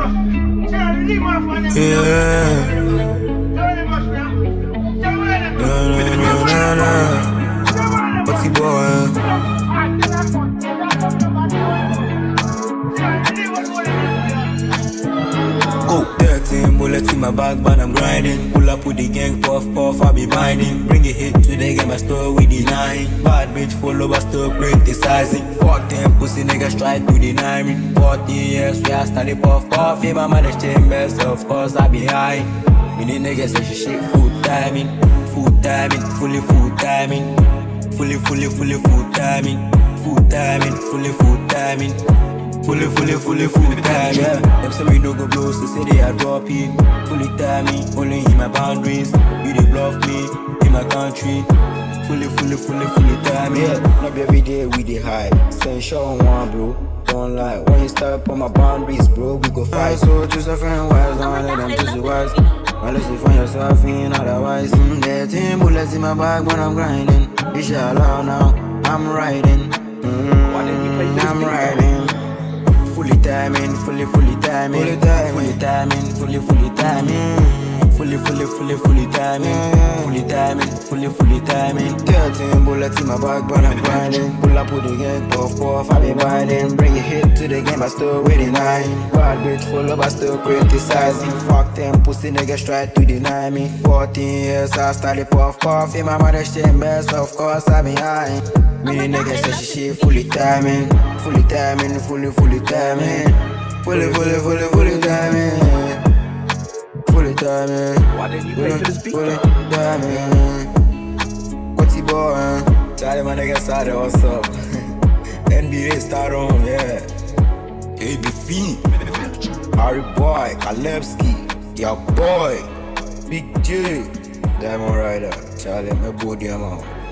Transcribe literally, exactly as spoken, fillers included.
Yeah. No, no, no, no, no. Potty boy. Go. thirteen bullets in my bag, but I'm grinding. Pull up with the gang, puff, puff, I be binding. Bring a hit to the game, I store with the nine. Bad bitch follow, but still criticizing. Fuck them pussy niggas try to deny me. fourteen years, we I started puff, puff. In my mother's chambers, of course I be high. Many niggas say she shit full timing. Full timing, fully full timing. Fully, fully, fully full timing. Full timing, fully full timing. Fully, fully, fully, full time, yeah. Them say we don't go blow, so say they are dropping. Fully timing, only in my boundaries. You they bluff me, in my country. Fully, fully, fully, fully timing, yeah. Not be every day we dey high. Saying show one, bro. Don't lie, when you step on my boundaries, bro, we go fight. So choose a friend wise, don't let them choose the wise. Unless you find yourself in otherwise. Mm, thirteen bullets in my bag when I'm grinding. Inshallah now, I'm riding. Mm, I'm riding. Fully timing, fully, fully timing, fully timing, fully timing, fully, fully timing, fully, fully, fully, fully timing, fully timing, fully, fully timing. thirteen bullets in my bag, but I'm grinding. Pull up with the gang, puff, puff, I be binding. Bring a hit to the game, I still with the nine. Bad bitch full up, I still criticizing. Fuck them pussy niggas try to deny me. fourteen years, I started puff, puff. In my mother's chambers, of course I be high. Many niggas say she shit fully timing, fully timing, fully, fully timing, fully, fully, fully, fully timing, fully timing, fully, fully timing. Potty boy, tell them my niggas started, what's up? N B A start on, yeah. A B F, Harry Boy, Kalebski, your boy, Big J, Diamond Rider, Charlie, my body, I'm out.